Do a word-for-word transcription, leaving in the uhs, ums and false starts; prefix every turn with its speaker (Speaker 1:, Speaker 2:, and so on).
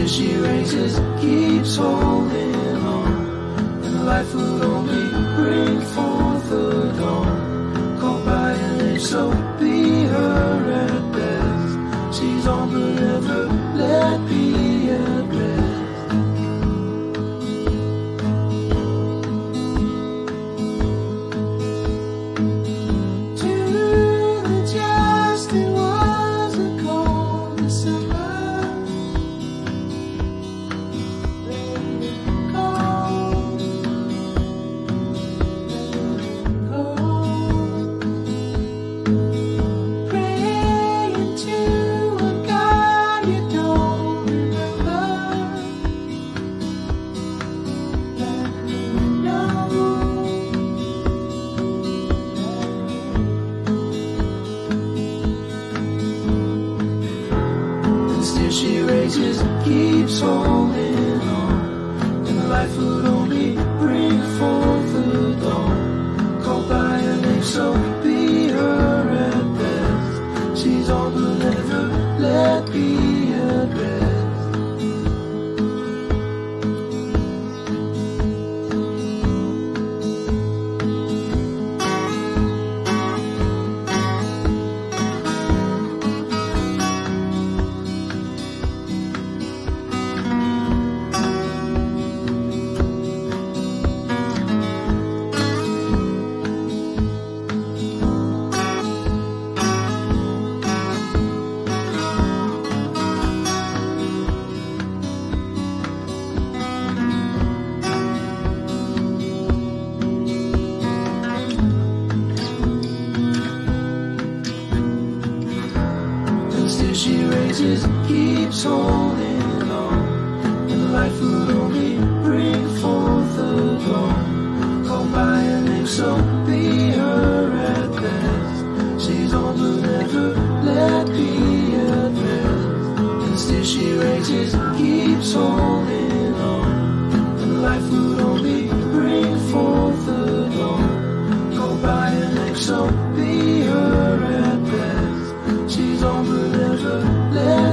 Speaker 1: still she raises, keeps holding on, and life would only bring forth the dawn. Called by a name, so be her at best. She's on but never let be at rest. She raises, keeps holding on, and life would only bring forth the dawn. Called by her name, so be her at best. She's on but never let be at rest. Still she raises, keeps holding on, and life would only bring forth the dawn. Called by her name, so be her at best. She's on but never let be at rest. And still she raises, keeps holding on, and life would only bring forth the dawn. Called by her name, so be her at best. She's on but never let